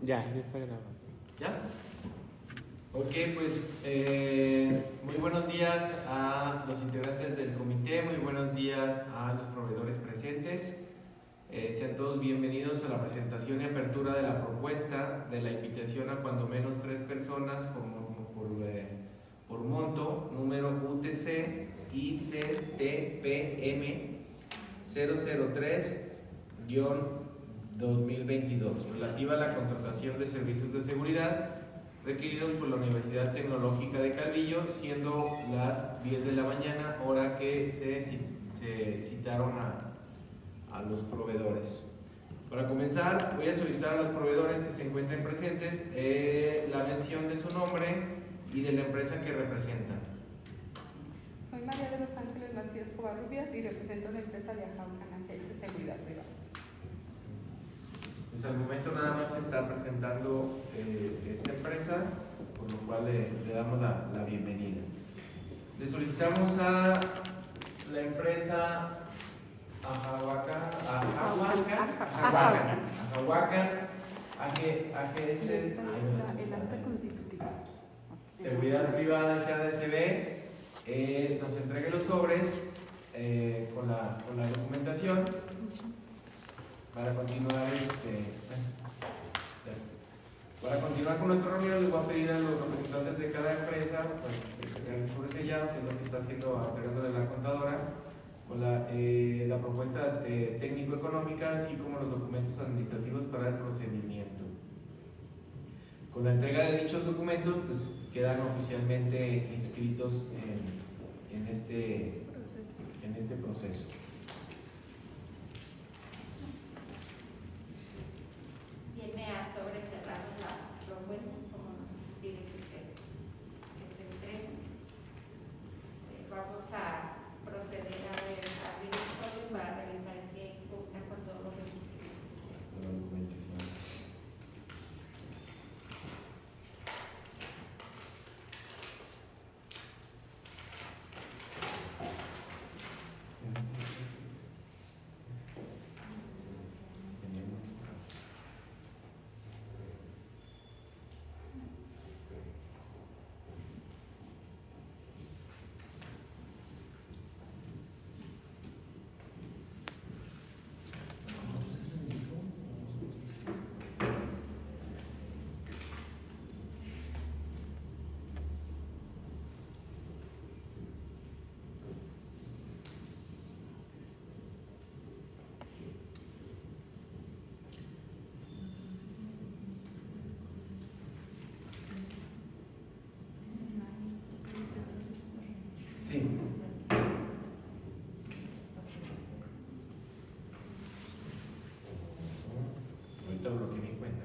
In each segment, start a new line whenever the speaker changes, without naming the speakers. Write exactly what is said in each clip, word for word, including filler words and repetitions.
Ya, ya está grabado.
¿Ya? Ok, pues eh, muy buenos días a los integrantes del comité, muy buenos días a los proveedores presentes. Eh, sean todos bienvenidos a la presentación y apertura de la propuesta de la invitación a cuando menos tres personas por, por, eh, por monto, número U T C I C T P M cero cero tres dos mil veintidós, relativa a la contratación de servicios de seguridad requeridos por la Universidad Tecnológica de Calvillo, siendo las diez de la mañana, hora que se, se citaron a, a los proveedores. Para comenzar, voy a solicitar a los proveedores que se encuentren presentes eh, la mención de su nombre y de la empresa que representan.
Soy María de los Ángeles Macías Covarrubias y represento la empresa de Ajaucan A G S Seguridad Privada.
Pues al momento nada más se está presentando eh, esta empresa, por lo cual le, le damos la, la bienvenida. Le solicitamos a la empresa Ajahuacan, Ajahuacan, Ajahuacan, Ajahuacan, A G S,
Esta es la, el acta constitutiva.
Seguridad Privada S A D C B, eh, nos entregue los sobres eh, con, la, con la documentación. Para continuar, este, para continuar con nuestro reunión, les voy a pedir a los representantes de cada empresa pues, que tengan el sobresellado, que es lo que está haciendo, entregándole la contadora, con la, eh, la propuesta eh, técnico-económica, así como los documentos administrativos para el procedimiento. Con la entrega de dichos documentos, pues quedan oficialmente inscritos en, en, este, en este proceso.
Viene a sobre cerrar la propuesta, como nos pide que se, que se entregue. Eh, vamos a proceder a, ver, a abrir el sobre para revisar que cumpla con todos los requisitos.
La documentación. Sí. Ahorita bloqueé mi cuenta.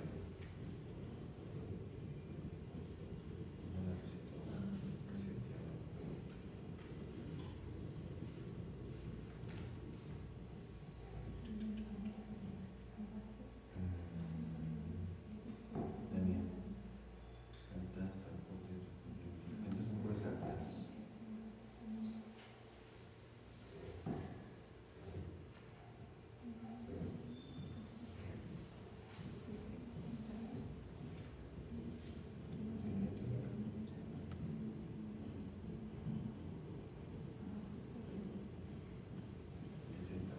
No la recito. Reseteado. Daniel. Actas, transporte. Estas son puras actas. Es esta.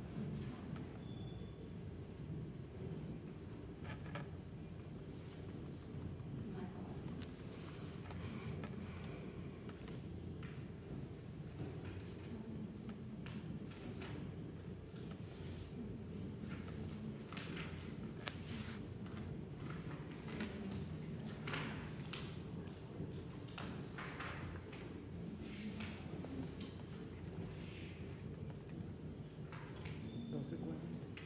No sé cuál.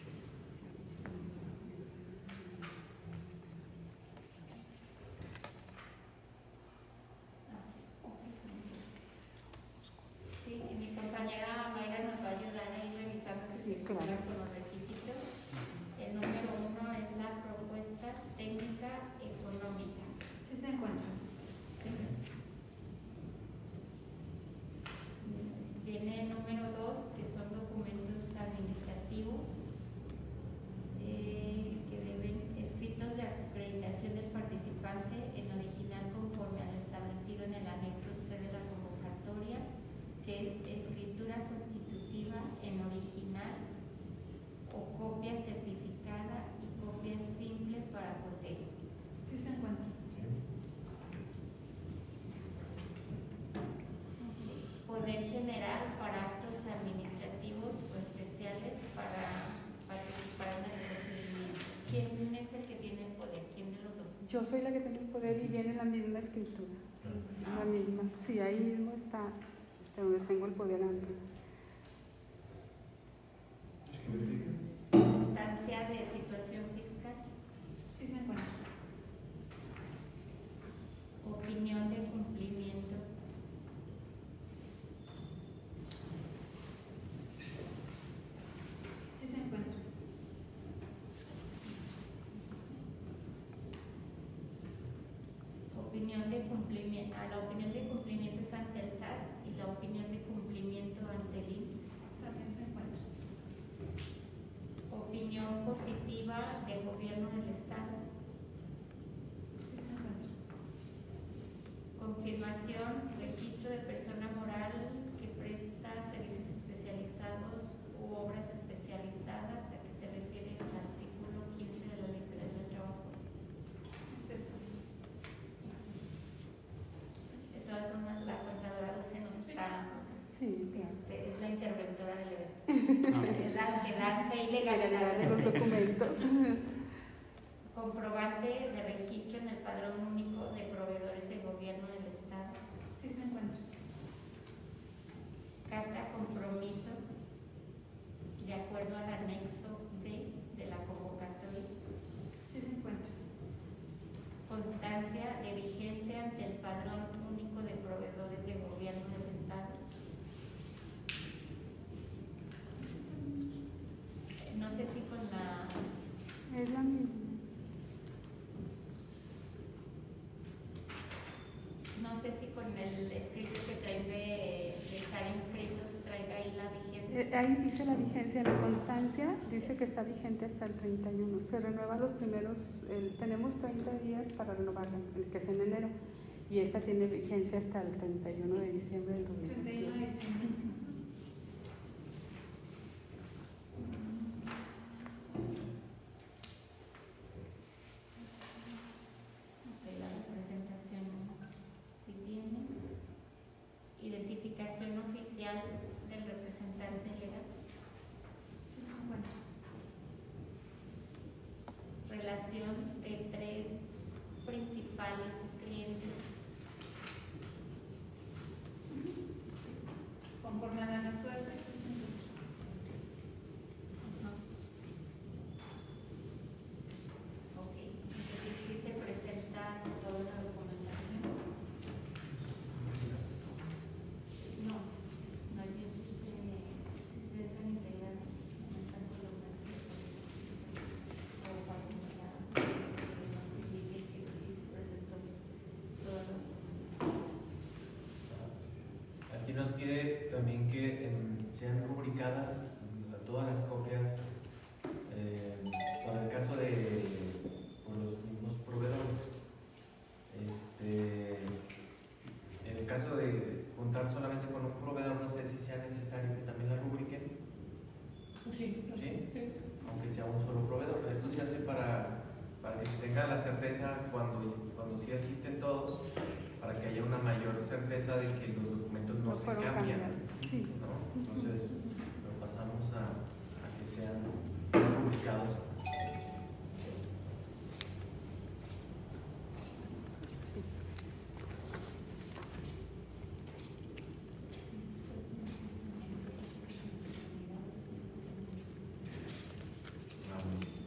Sí, y mi compañera Mayra nos va a ayudar a ir revisando que
Sí,
se
claro.
cumplan con los requisitos. El número uno es la propuesta técnica económica.
Sí se encuentra.
Viene el número dos, que son documentos administrativos eh, que deben escritos de acreditación ¿Quién es el que tiene el poder? ¿Quién de los dos?
Yo soy la que tiene el poder y viene en la misma escritura. La misma. Sí, ahí mismo está, está donde tengo el poder amplio.
Constancia de situación fiscal.
Sí se encuentra.
Opinión de cumplimiento.
Sí se encuentra.
Opinión de cumplimiento. A la opinión de cumplimiento es ante el S A T y la opinión de cumplimiento ante el I M S S.
También se encuentra.
Opinión positiva de gobierno del Estado.
Sí se encuentra.
Confirmación, registro de persona moral que presta servicios especializados u obras especializadas, a que se refiere el artículo quince de la Ley Federal del Trabajo.
Es esta.
De todas formas, la contadora Dulce nos está,
Sí, claro.
este, es la interventora del evento. Es la que da fe y legalidad
De los documentos.
Comprobante de registro en el padrón único de proveedores de gobierno del Estado.
Sí se encuentra.
Carta compromiso de acuerdo al anexo D de la convocatoria.
Sí se encuentra.
Constancia de vigencia ante el padrón único de proveedores de gobierno del Estado. Eh, No sé si con la...
Es la misma.
No sé si con el escrito que traen de, de estar inscritos traiga ahí la vigencia.
Eh, Ahí dice la vigencia, la constancia dice que está vigente hasta el treinta y uno. Se renueva los primeros, el- tenemos treinta días para renovarla, el que es en enero. Y esta tiene vigencia hasta el treinta y uno de diciembre del dos mil
treinta y uno de
veintidós.
diciembre.
Ok, la representación si viene. Identificación oficial del representante legal.
Sí se encuentra.
Relación de tres principales clientes.
Conforme al anexo de tres, sí se encuentra.
Ajá. Ok, entonces sí se presenta toda la documentación. No, no hay que si se, si se dejan integrar en esta columna o para que no se indique que sí se presentó toda la documentación.
Aquí nos pide también que em, sean rubricadas mm, todas las copias eh, para el caso de por los mismos proveedores. Este, en el caso de contar solamente con un proveedor, no sé si sea necesario que también la rubriquen,
Sí.
¿sí? Aunque sea un solo proveedor. Esto se hace para, para que se tenga la certeza cuando, cuando sí asisten todos, para que haya una mayor certeza de que los documentos no
No
se
fueron
cambian,
cambiados, sí.
¿no? Entonces lo pasamos a, a que sean rubricados. Ah, muy bien.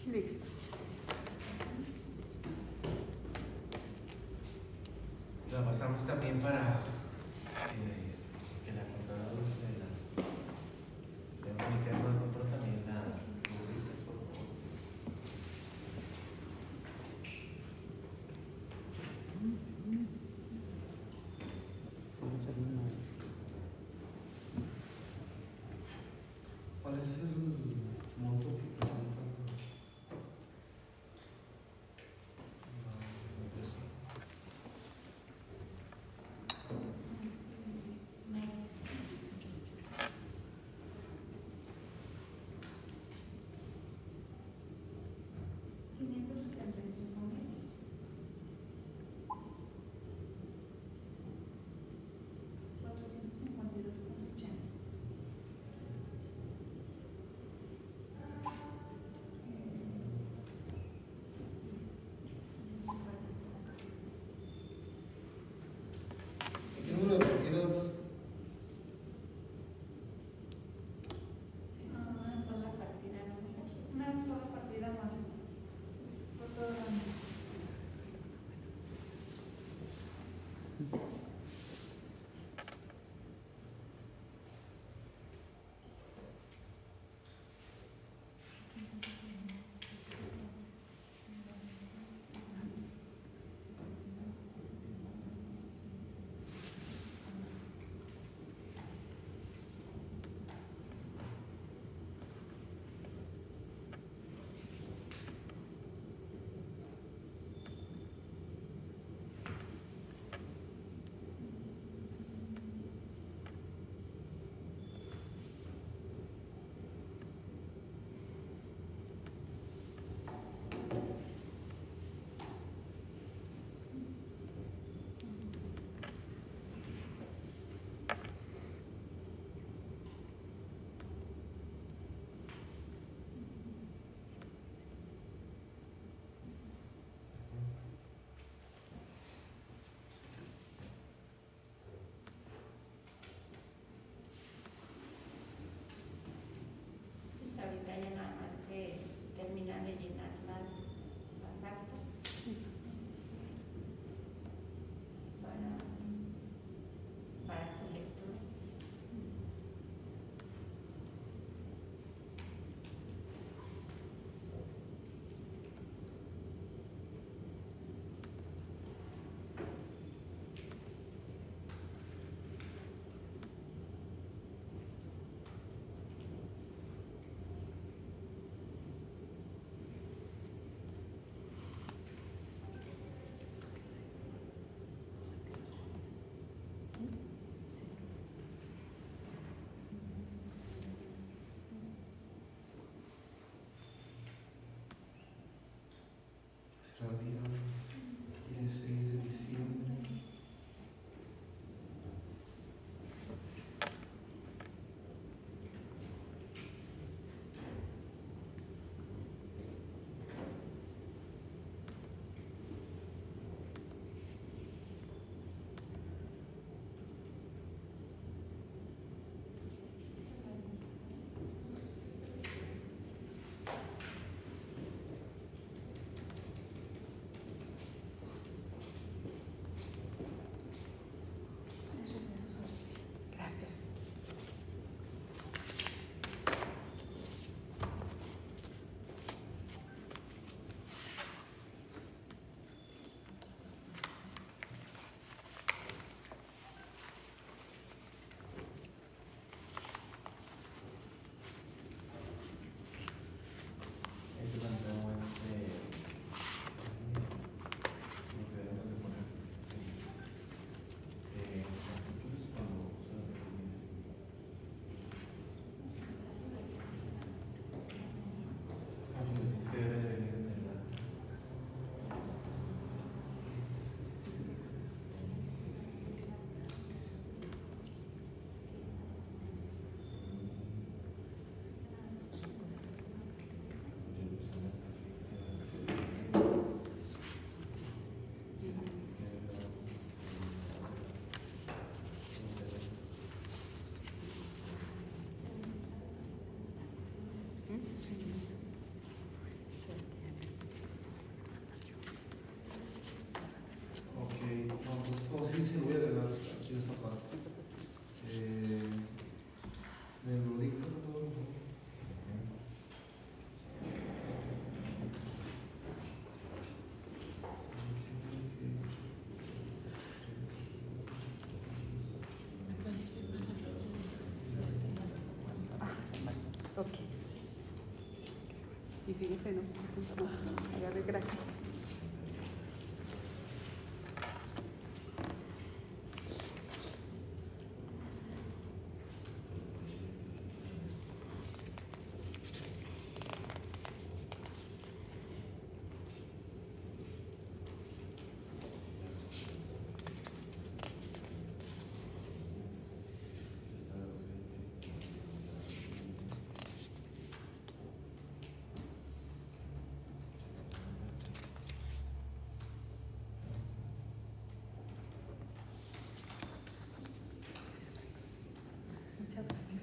Listo.
La pasamos también para eh, que la contadora de la del comité no encontró también la rubrica, por favor.
¿Cuál es el monto que presenta la empresa?
quinientos setenta y cinco mil cuatrocientos cincuenta y dos punto ochenta.
¿Qué número de partidas?
Una sola partida, ¿no?
Una sola partida más. Por todo el año.
Pues ahorita ya nada más se termina de llenar las, las actas para, para su lectura.
Será el día dieciséis de diciembre.
fíjese, no, no, agarré gracias. Muchas gracias.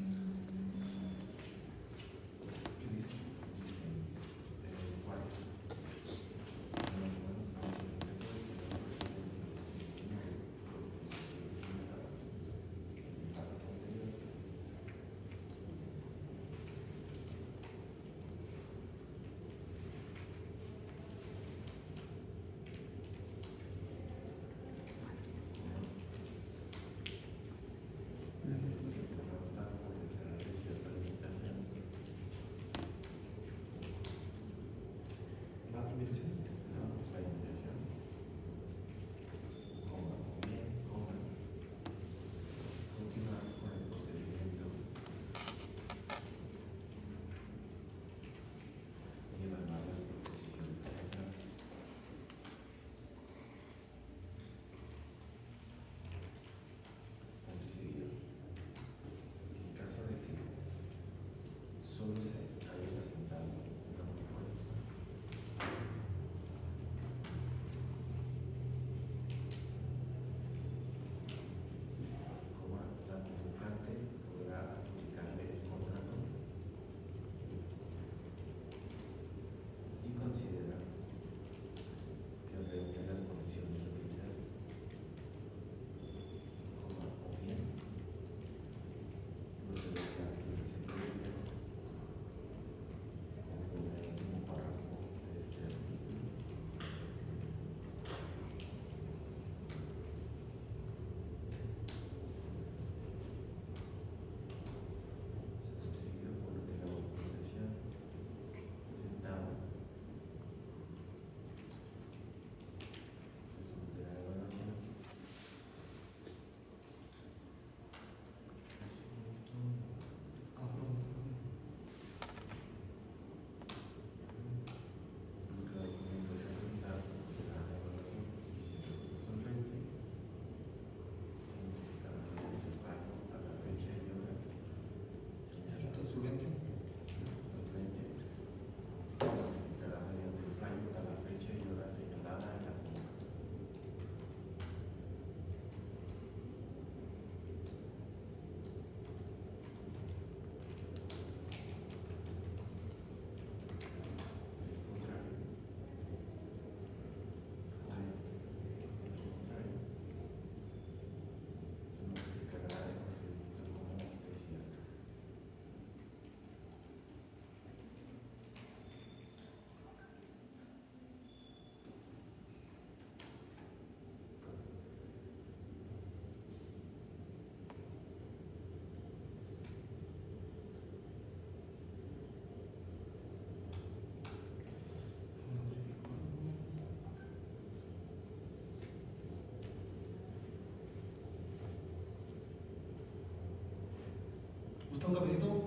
¿Gusta un cafecito?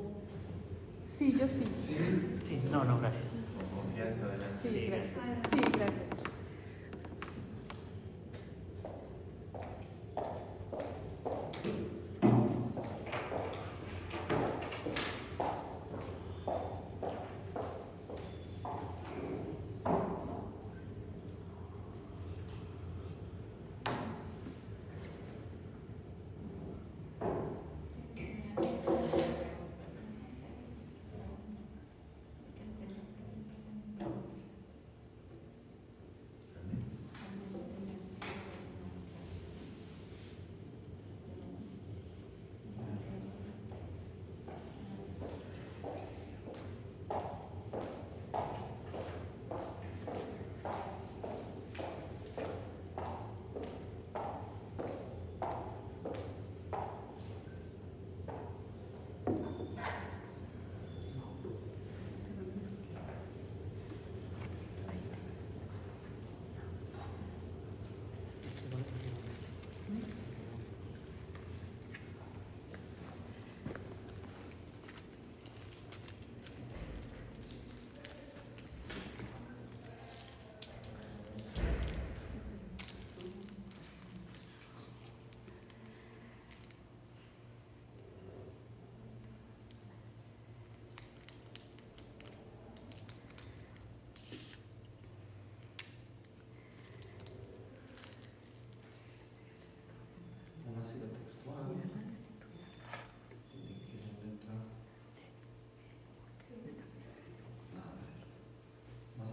Sí, yo sí.
Sí.
Sí, no, no, gracias.
Con confianza, adelante.
Sí, gracias. Sí, gracias.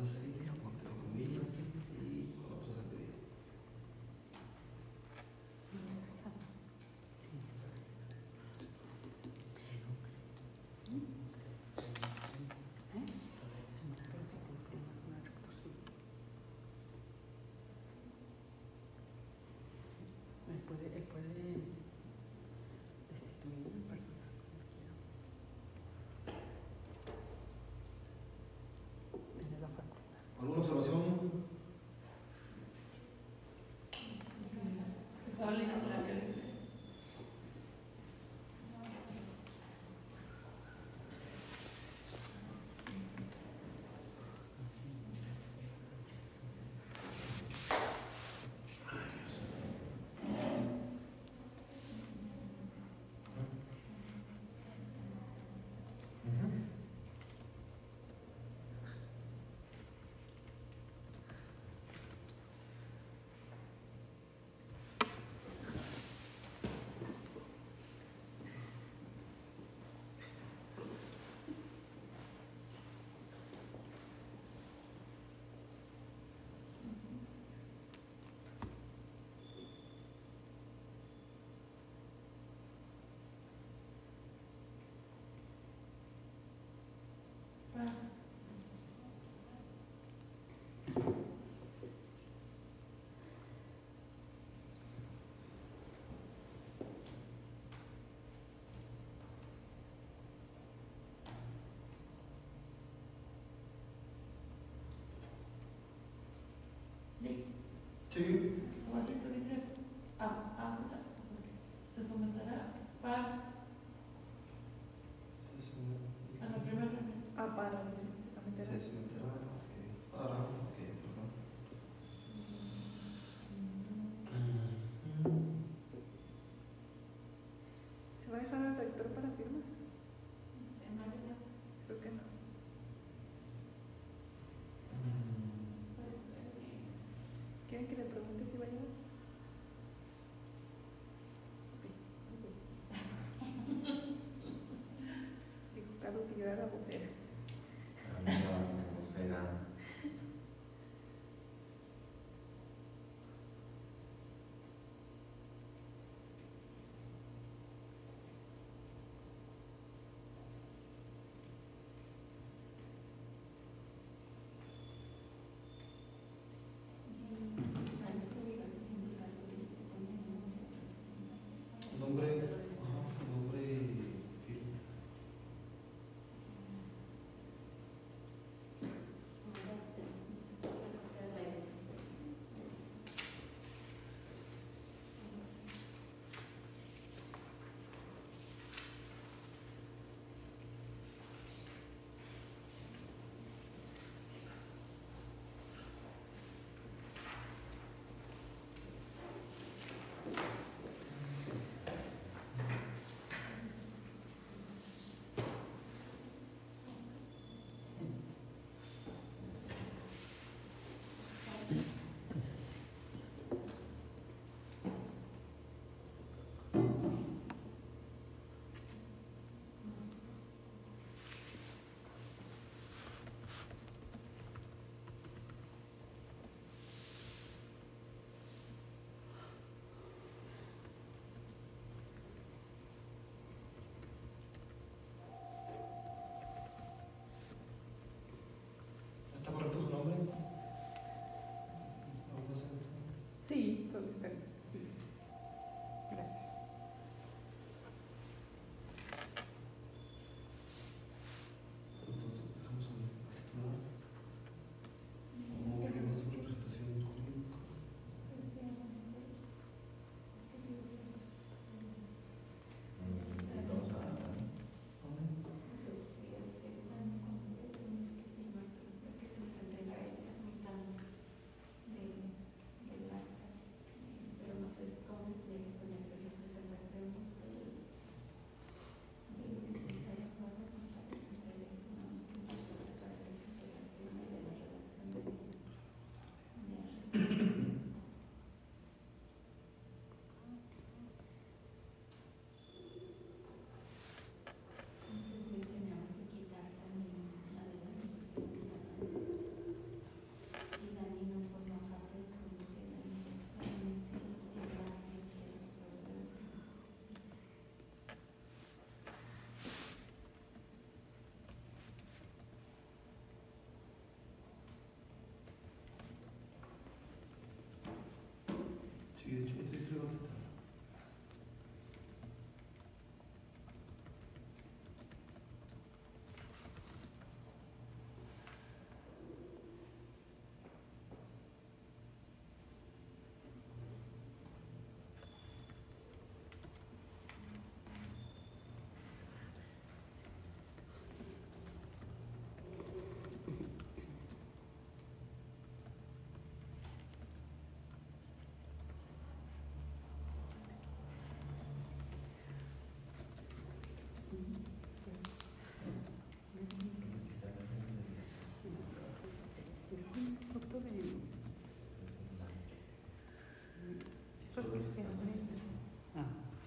así, entre comillas, y con otro saldría.
Él puede, él puede destituir al personal como quiera. Tiene la facultad.
¿Alguna observación? Sí.
Como que tú dices, ah, ah, se someterá para a la primera reunión.
Ah, para, dice, se someterá.
Se someterá, ok. Para, ok, perdón.
¿Se va a dejar al rector para firma?
No sé, no hay nada.
Creo que no. ¿Quieren que le pregunte si va a llegar? Ok, ok. Dijo Carlos que yo era la vocera.
Amiga, vocera.
Y, ay,
veintiocho. Este es lo que
Pues que se abren.
Ah,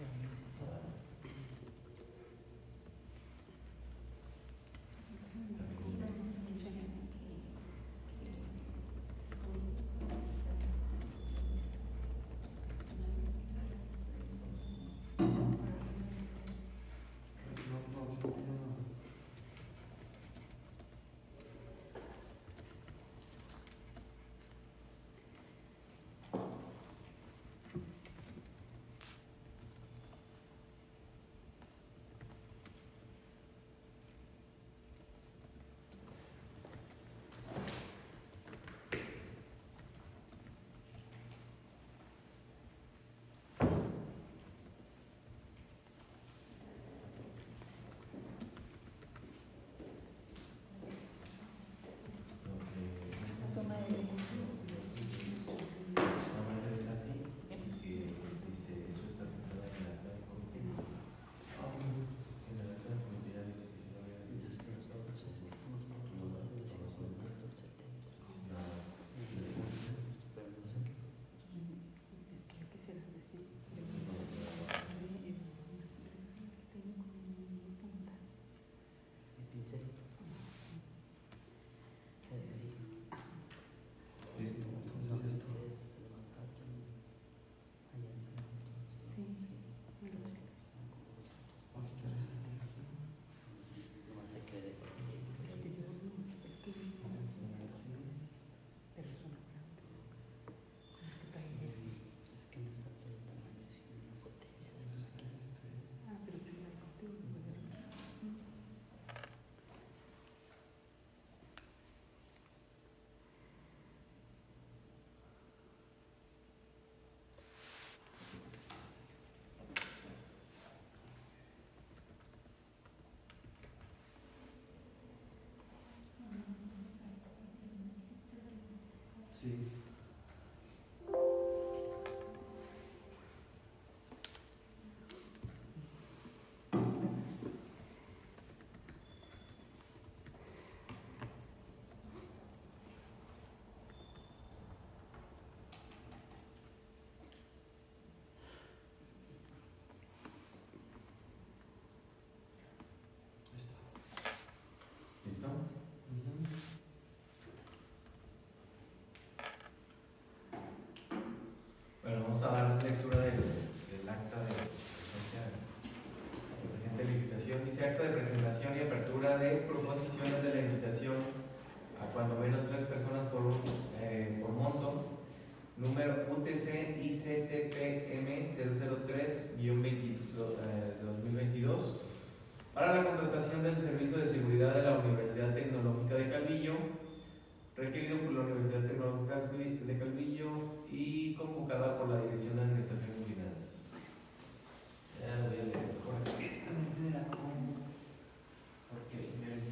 sí.
¿Listo? Bueno, vamos a dar lectura del, del acta de la presente licitación. Dice: acta de presentación y apertura de proposiciones de la invitación a cuando menos tres personas por, eh, por monto, número U T C I C T P M cero cero tres dos mil veintidós, para la contratación del servicio de seguridad de la Universidad Tecnológica de Calvillo, requerido por la Universidad Tecnológica de Calvillo y convocada por la Dirección de Administración y Finanzas. Ya lo voy a leer mejor directamente de la compu, porque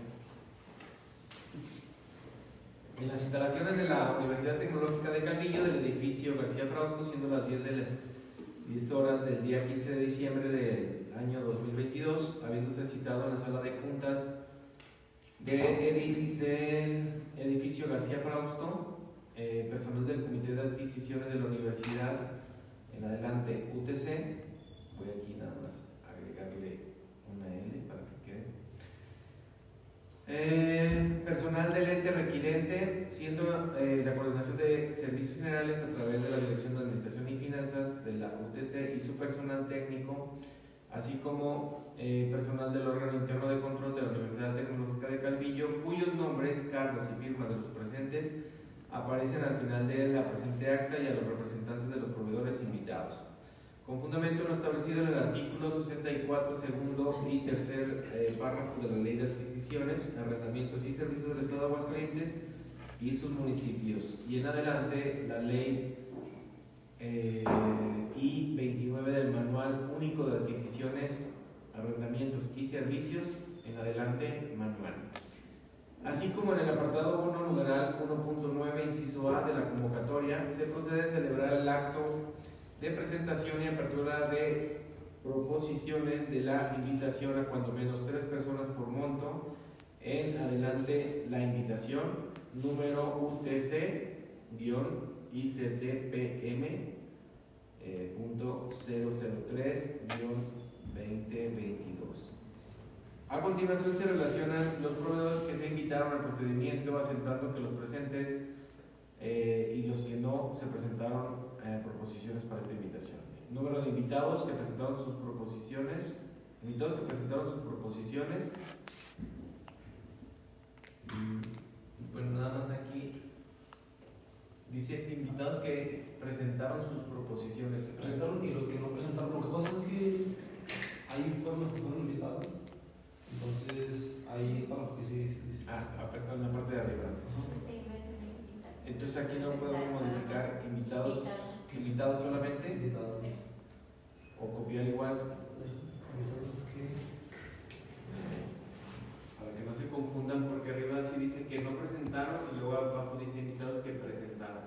en las instalaciones de la Universidad Tecnológica de Calvillo, del edificio García Frausto, siendo las diez, de la, diez horas del día quince de diciembre del año dos mil veintidós, habiéndose citado en la sala de juntas de edif del edificio García Frausto, eh, personal del Comité de Adquisiciones de la Universidad, en adelante U T C, voy aquí nada más a agregarle una L para que quede, eh, personal del ente requirente, siendo eh, la coordinación de servicios generales a través de la Dirección de Administración y Finanzas de la U T C y su personal técnico, así como eh, personal del órgano interno de control de la Universidad Tecnológica de Calvillo, cuyos nombres, cargos y firmas de los presentes aparecen al final de la presente acta y a los representantes de los proveedores invitados. Con fundamento en lo establecido en el artículo sesenta y cuatro, segundo y tercer eh, párrafo de la Ley de Adquisiciones, Arrendamientos y Servicios del Estado de Aguascalientes y sus municipios, y en adelante la Ley eh, I veintinueve del Manual Único de Adquisiciones, Arrendamientos y Servicios, en adelante manual. Así como en el apartado uno, numeral uno punto nueve, inciso A de la convocatoria, se procede a celebrar el acto de presentación y apertura de proposiciones de la invitación a cuando menos tres personas por monto. En adelante la invitación, número U T C-I C T P M eh, punto cero cero tres veinte veintidós. A continuación se relacionan los proveedores que se invitaron al procedimiento, asentando que los presentes eh, y los que no se presentaron eh, proposiciones para esta invitación. Número de invitados que presentaron sus proposiciones, invitados que presentaron sus proposiciones. Bueno, nada más aquí dice invitados que presentaron sus proposiciones.
Presentaron y los que no presentaron. Lo que pasa es que ahí fueron los que fueron invitados. Entonces, ahí para que sí, sí, sí.
Ah, en la parte de arriba. Entonces aquí no podemos modificar invitados, invitados solamente,
Invitados.
o copiar igual,
Invitados que.
para que no se confundan, porque arriba sí dice que no presentaron y luego abajo dice invitados que presentaron.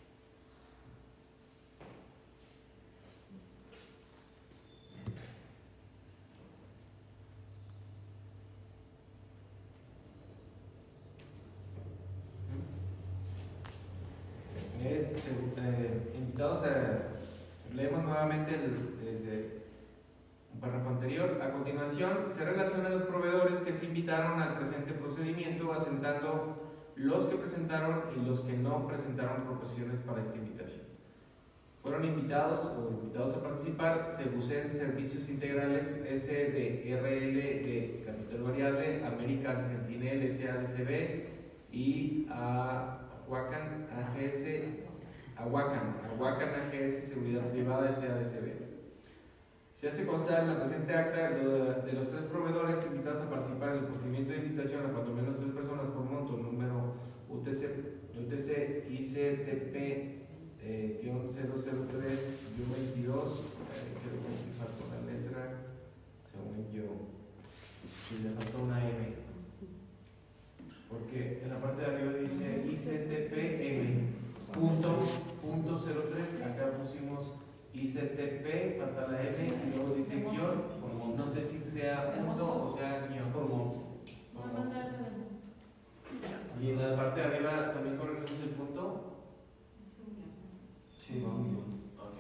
Es, eh, invitados a, leemos nuevamente el, el, un párrafo anterior. A continuación se relacionan los proveedores que se invitaron al presente procedimiento, asentando los que presentaron y los que no presentaron proposiciones para esta invitación. Fueron invitados o invitados a participar Segusen Servicios Integrales S D R L de capital variable, American Sentinel S A D C B y a Ahuacan A G S, Ahuacan, Ahuacan A G S Seguridad Privada S A D C B. Se hace constar en la presente acta de los tres proveedores invitados a participar en el procedimiento de invitación a cuando menos tres personas por monto, número U T C, U T C I C T P cero cero tres veintidós, eh, creo que me faltó una letra, según yo, y le faltó una M. Porque en la parte de arriba dice I C T P M punto, punto cero tres, acá pusimos I C T P, falta la M y luego dice guión, no sé si sea punto o sea guión.
Voy a mandarle de monto.
Y en la parte de arriba también corregimos el punto. Sí, va un guión.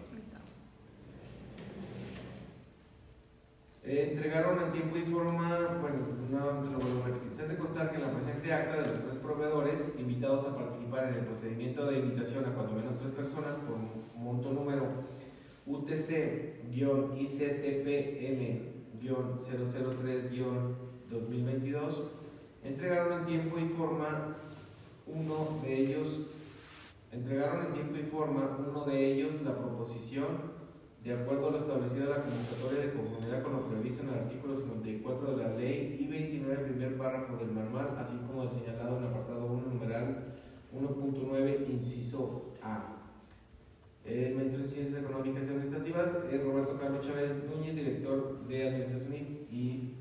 Eh, entregaron en tiempo y forma, bueno, nuevamente lo vuelvo a repetir. Se hace constar que en la presente acta de los tres proveedores invitados a participar en el procedimiento de invitación a cuando menos tres personas por monto número U T C-I C T P M cero cero tres dos mil veintidós, entregaron en tiempo y forma uno de ellos, entregaron en tiempo y forma uno de ellos la proposición de acuerdo a lo establecido en la convocatoria de conformidad con lo previsto en el artículo cincuenta y cuatro de la Ley I veintinueve, primer párrafo del manual, así como señalado en el apartado uno, numeral uno punto nueve, inciso A. El Ministerio de Ciencias Económicas y Administrativas es Roberto Carlos Chávez Núñez, director de Administración y, y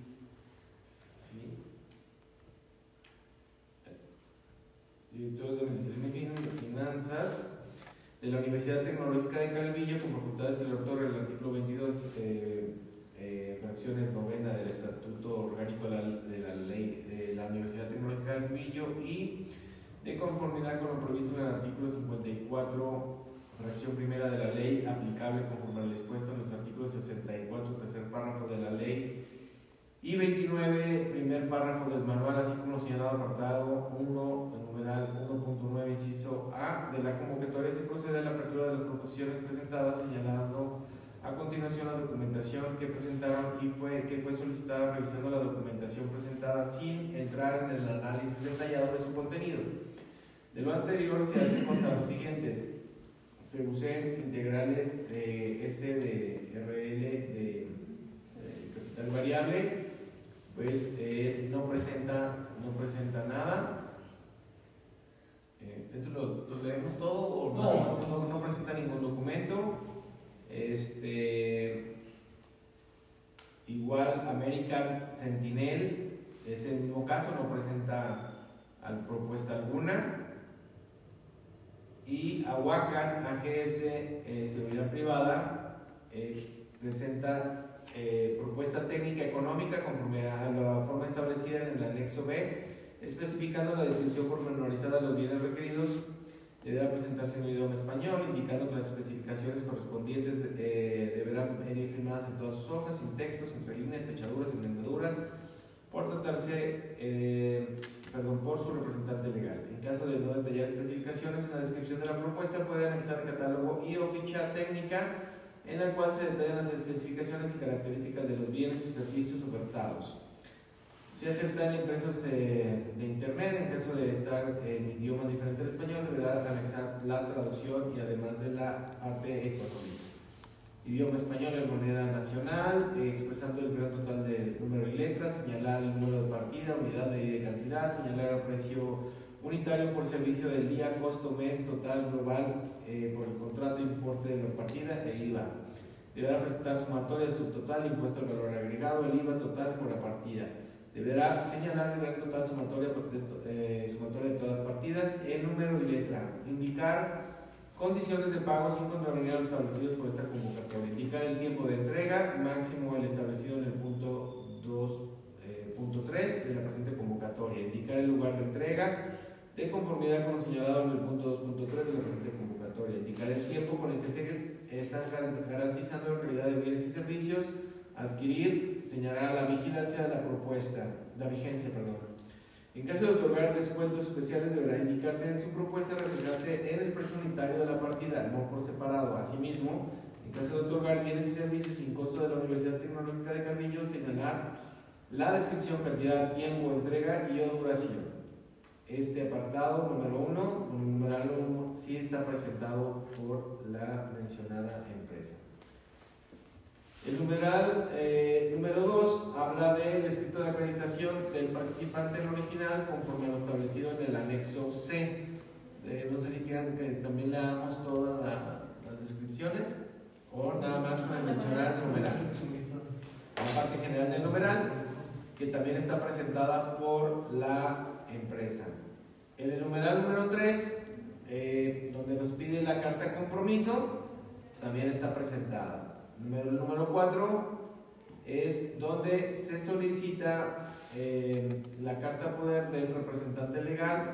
director de Administración y Finanzas de la Universidad Tecnológica de Calvillo, con facultades que le otorga el artículo veintidós, eh, eh, fracciones novena del Estatuto Orgánico de la, de la Ley de la Universidad Tecnológica de Calvillo, y de conformidad con lo previsto en el artículo cincuenta y cuatro, fracción primera de la ley, aplicable conforme a lo dispuesto en los artículos sesenta y cuatro, tercer párrafo de la ley I veintinueve, primer párrafo del manual, así como señalado apartado uno, numeral uno punto nueve, inciso A de la convocatoria. Se procede a la apertura de las proposiciones presentadas, señalando a continuación la documentación que presentaron y fue, que fue solicitada, revisando la documentación presentada sin entrar en el análisis detallado de su contenido. De lo anterior se hace constar los siguientes: Segusen integrales de S de R L de, de capital variable, pues eh, no presenta no presenta nada. Eh, ¿Esto lo, lo leemos todo o
No.
nada más? No, no presenta ningún documento. Este, igual American Sentinel es el mismo caso, no presenta al, propuesta alguna. Y Ahuacan A G S eh, Seguridad Privada eh, presenta eh, propuesta técnica económica conforme a la forma establecida en el anexo B, especificando la descripción pormenorizada de los bienes requeridos. Deberá presentarse en idioma español, indicando que las especificaciones correspondientes eh, deberán venir firmadas en todas sus hojas, sin textos, entre líneas, tachaduras, enmendaduras, por tratarse, eh, perdón, por su representante legal. En caso de no detallar especificaciones, en la descripción de la propuesta puede anexar catálogo y o ficha técnica en la cual se detallan las especificaciones y características de los bienes y servicios ofertados. Se aceptan impresos eh, de internet. En caso de estar en idiomas diferentes al español, deberá anexar la traducción y además de la parte económica. Idioma español en moneda nacional, eh, expresando el gran total de número y letras, señalar el número de partida, unidad, medida y cantidad, señalar el precio unitario por servicio del día, costo, mes, total, global, eh, por el contrato, importe de la partida e I V A. Deberá presentar sumatoria del subtotal, impuesto al valor agregado, el I V A total por la partida. Deberá señalar el gran total sumatoria de, eh, sumatoria de todas las partidas, el número y letra. Indicar condiciones de pago sin contravenir a los establecidos por esta convocatoria. Indicar el tiempo de entrega, máximo el establecido en el punto dos punto tres de la presente convocatoria. Indicar el lugar de entrega de conformidad con lo señalado en el punto dos punto tres de la presente convocatoria. Indicar el tiempo con el que se están garantizando la calidad de bienes y servicios. Adquirir, señalar la vigilancia de la propuesta, la vigencia, perdón. En caso de otorgar descuentos especiales, deberá indicarse en su propuesta reflejarse en el precio unitario de la partida, no por separado. Asimismo, en caso de otorgar bienes y servicios sin costo de la Universidad Tecnológica de Calvillo, señalar la descripción, cantidad, tiempo, entrega y o duración. Este apartado número uno, numeral uno, sí está presentado por la mencionada empresa. El numeral eh, número dos habla del escrito de acreditación del participante en original conforme a lo establecido en el anexo C. Eh, no sé si quieran que también leamos todas la, las descripciones o nada más para mencionar el numeral. La parte general del numeral, que también está presentada por la empresa. En el numeral número tres, eh, donde nos pide la carta de compromiso, también está presentada. El número cuatro es donde se solicita eh, la carta poder del representante legal,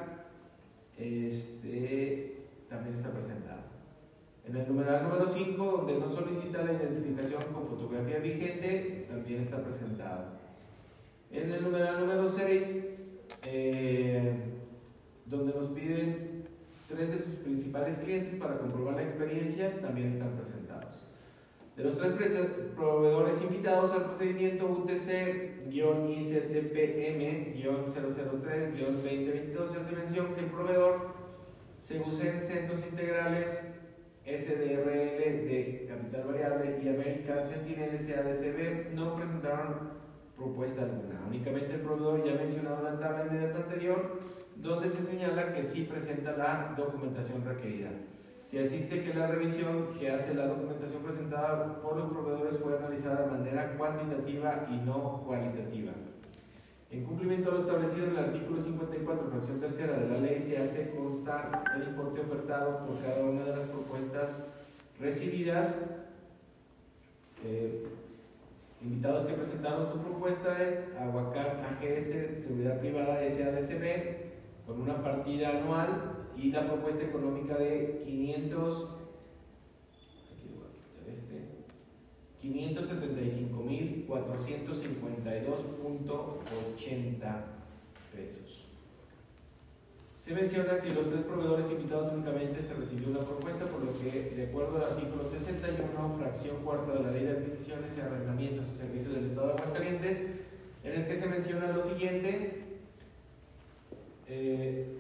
este, también está presentada. En el numeral número cinco, donde nos solicita la identificación con fotografía vigente, también está presentada. En el numeral número seis, eh, donde nos piden tres de sus principales clientes para comprobar la experiencia, también están presentados. De los tres proveedores invitados al procedimiento U T C I C T P M cero cero tres veinte veintidós, se hace mención que el proveedor Segusen Centros Integrales S D R L de capital variable y American Sentinel S A D C B no presentaron propuesta alguna. Únicamente el proveedor ya mencionado en la tabla inmediata anterior, donde se señala que sí presenta la documentación requerida. Se asiste que la revisión que hace la documentación presentada por los proveedores fue analizada de manera cuantitativa y no cualitativa. En cumplimiento a lo establecido en el artículo cincuenta y cuatro, fracción tercera de la ley, se hace constar el importe ofertado por cada una de las propuestas recibidas. Eh, invitados que presentaron su propuesta es Ahuacan A G S Seguridad Privada S A D C B con una partida anual y la propuesta económica de quinientos, aquí voy a quitar este, quinientos setenta y cinco mil cuatrocientos cincuenta y dos punto ochenta pesos. Se menciona que los tres proveedores invitados únicamente se recibió una propuesta, por lo que, de acuerdo al artículo sesenta y uno, fracción cuarta de la Ley de Adquisiciones y Arrendamientos y Servicios del Estado de Aguascalientes, en el que se menciona lo siguiente: eh,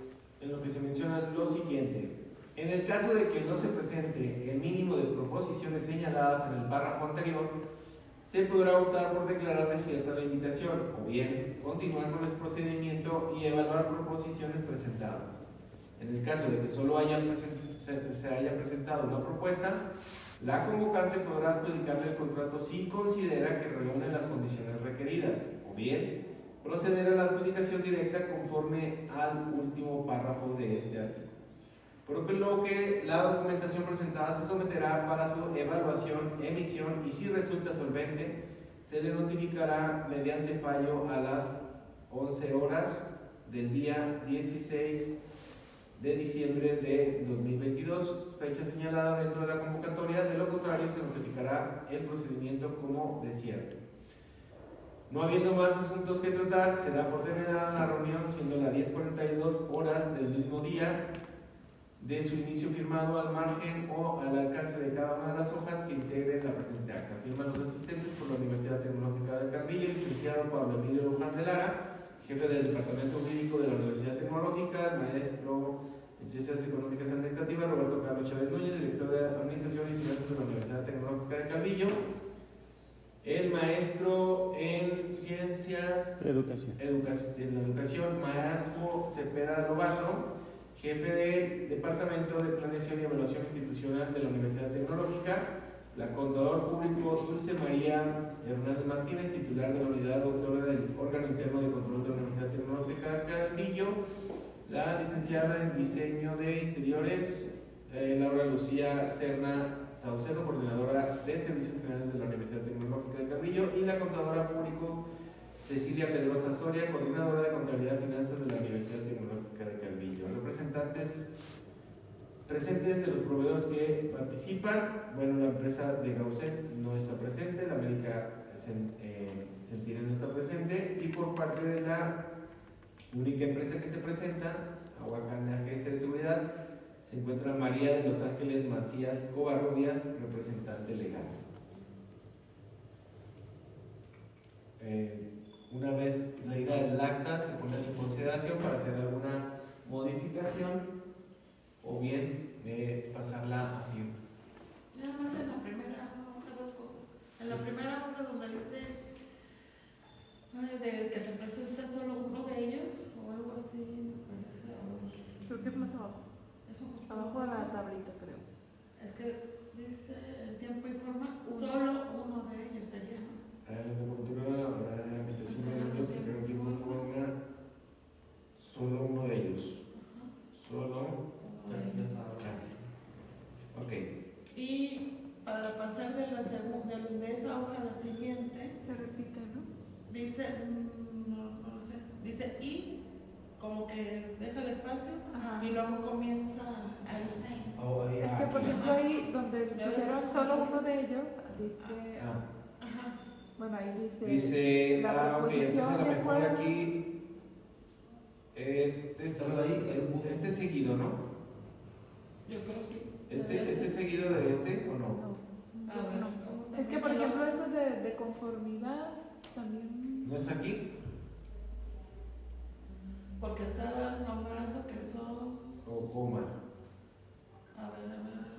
en lo que se menciona lo siguiente. En el caso de que no se presente el mínimo de proposiciones señaladas en el párrafo anterior, se podrá optar por declarar desierta la invitación o bien continuar con el procedimiento y evaluar proposiciones presentadas. En el caso de que solo haya se, se haya presentado una propuesta, la convocante podrá adjudicarle el contrato si considera que reúne las condiciones requeridas o bien proceder a la adjudicación directa conforme al último párrafo de este artículo. Por lo que la documentación presentada se someterá para su evaluación, emisión y si resulta solvente, se le notificará mediante fallo a las once horas del día dieciséis de diciembre de dos mil veintidós, fecha señalada dentro de la convocatoria. De lo contrario, se notificará el procedimiento como desierto. No habiendo más asuntos que tratar, se da por terminada la reunión, siendo las diez cuarenta y dos horas del mismo día de su inicio, firmado al margen o al alcance de cada una de las hojas que integren la presente acta. Firman los asistentes por la Universidad Tecnológica de Calvillo, licenciado Pablo Emilio Luján de Lara, jefe del Departamento Jurídico de la Universidad Tecnológica, el maestro en Ciencias Económicas y Administrativas Roberto Carlos Chávez Núñez, director de Administración y Finanzas de la Universidad Tecnológica de Calvillo, el maestro en Ciencias
Educación,
Educación, en la Educación Marco Cepeda Lobato, jefe del Departamento de Planeación y Evaluación Institucional de la Universidad Tecnológica, la contador público Dulce María Hernández Martínez, titular de la unidad doctora del órgano interno de control de la Universidad Tecnológica de Calvillo, la licenciada en Diseño de Interiores, eh, Laura Lucía Serna Saucedo, coordinadora de Servicios Generales de la Universidad Tecnológica de Calvillo, y la contadora público Cecilia Pedrosa Soria, coordinadora de Contabilidad y Finanzas de la Universidad Tecnológica de Calvillo. Representantes presentes de los proveedores que participan. Bueno, la empresa de Gausen no está presente, la América eh, Centinela no está presente, y por parte de la única empresa que se presenta, Aguacán Agencia de Seguridad, se encuentra María de Los Ángeles Macías Covarrubias, representante legal. Eh, una vez leída el acta, se pone a su consideración para hacer alguna modificación o bien eh, pasarla a firma.
Nada más en la primera hoja, dos cosas. En la primera hoja donde dice ay, de que se presenta solo uno de ellos o algo así, me parece. O,
Creo que es más abajo.
es un poquito
Abajo de la tablita, creo.
Es que dice en tiempo y forma, solo uno de ellos sería, ¿no?
La cultura, la invitación de ellos, se tiempo y forma, solo uno de ellos. Solo
Uno de ellos.
Ok.
Y para pasar de, la segunda, de esa hoja a la siguiente,
Se repite, ¿no?
dice, mm, no, no lo sé, dice y, como que deja el espacio
Ajá.
y luego comienza ahí. ahí.
Oh, ahí,
Es que, por
aquí.
ejemplo, ahí donde
Ya
pusieron
ves,
solo
sí.
uno de ellos, dice.
Ah,
Ajá.
Bueno, ahí dice.
dice,
la
ah, ok, entonces
proposición
a lo
de
mejor
acuerdo.
aquí este, es,
Está ahí,
este, este seguido, ¿no?
Yo creo sí.
Este,
Debe
este
ser.
seguido de este o no?
No,
A
yo
ver,
no.
¿cómo
Es que, por
también
ejemplo,
lo-
eso de, de conformidad también.
¿No es aquí?
Porque está nombrando que son,
O coma.
a ver, a ver,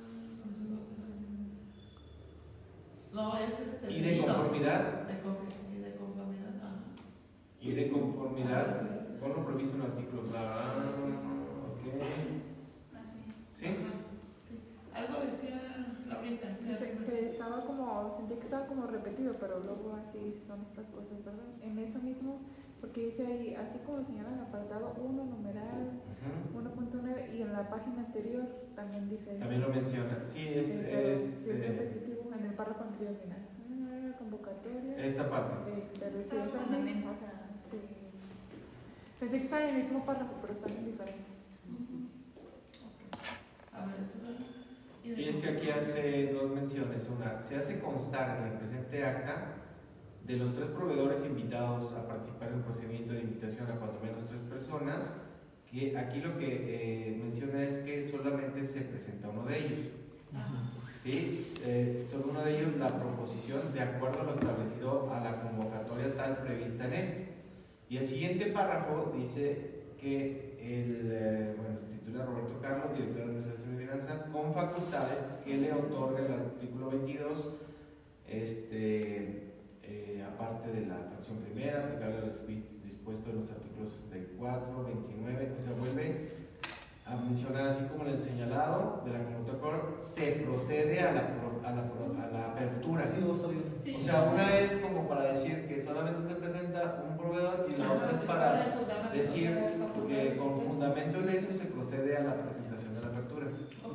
no, es este.
¿Y de
seguido.
conformidad?
De confi- y de conformidad, ajá.
Y de conformidad
Ah,
con lo previsto en el artículo. Ah, ok.
Así.
¿Sí?
Ajá, sí. Algo decía Laurita. que
Dice
arriba.
que estaba como, sentí que estaba como repetido, pero luego así son estas cosas, ¿verdad? En eso mismo, porque dice ahí, así como señala en el apartado uno, numeral
Ujú.
uno punto nueve, y en la página anterior también dice eso.
También lo menciona. Sí, es,
Sí, pero
es,
sí es
eh,
repetitivo en el párrafo anterior final. Ah, convocatoria.
esta parte.
Sí, pero sí
Está
es
con
así,
la misma.
o sea, sí. Pensé que estaban en el mismo párrafo, pero están en diferentes.
Ujú. Ok. A ver, esto. Y de
Y es que aquí hace dos menciones. Una, se hace constar en el presente acta de los tres proveedores invitados a participar en el procedimiento de invitación a cuando menos tres personas, que aquí lo que eh, menciona es que solamente se presenta uno de ellos.
Ajá.
¿Sí? Eh, sobre uno de ellos la proposición de acuerdo a lo establecido a la convocatoria tal prevista en esto. Y el siguiente párrafo dice que el eh, bueno, titular Roberto Carlos, director de Administración y Finanzas, con facultades que le otorga el artículo veintidós, este, eh, aparte de la fracción primera, aplicable a los dispuestos en los artículos sesenta y cuatro, veintinueve, o sea, vuelve a mencionar, así como en el señalado de la convocatoria, se procede a la, a la, a la apertura.
Sí, no, está bien.
Sí.
O sea, una es como para decir que solamente se presenta un proveedor y la
Ajá,
otra es
sí,
para
el fundamento
decir
de la facultad
que
de
con
usted.
fundamento en eso se procede a la presentación de la apertura.
Ok.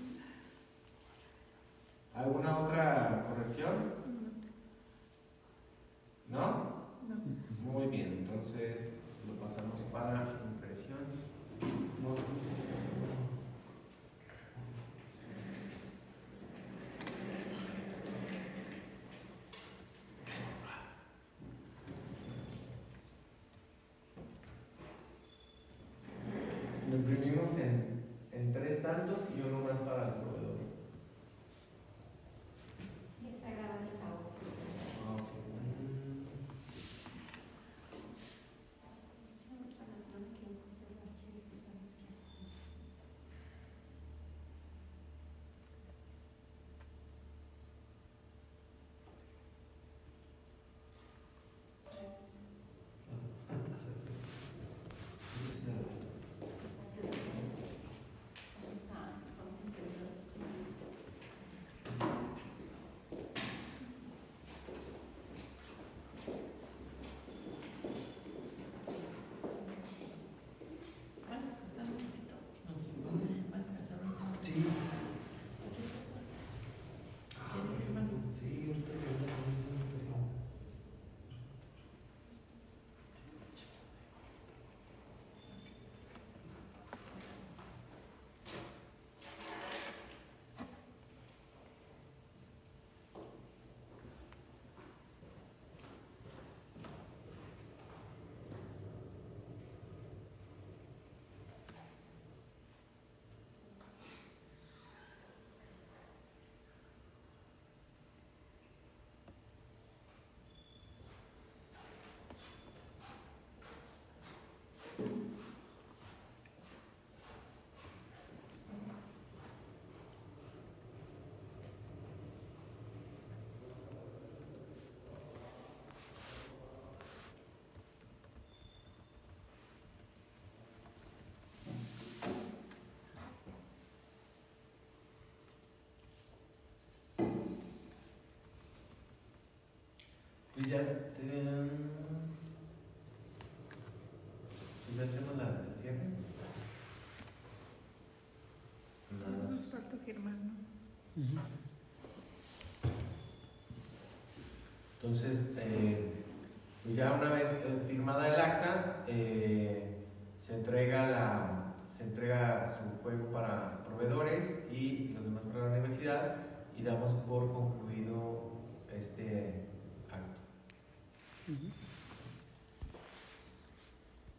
¿Alguna otra corrección? ¿No?
No.
Muy bien, entonces lo pasamos para impresión.
No sé.
Lo imprimimos en, en tres tantos y uno más para el proveedor.
Es sagrada de la voz.
Ah, ok.
Va a descansar un poquito. Va a descansar un poquito.
Sí.
Aquí está su-
Ah,
¿Quiere
perfecto.
firmar?
Sí, ahorita que ahorita comienza a empezar.
Pues ya se. ¿Ya hacemos la del cierre? Nada
Nos
más.
falta firmar, ¿no?
Entonces, eh, pues ya una vez eh, firmada el acta, eh,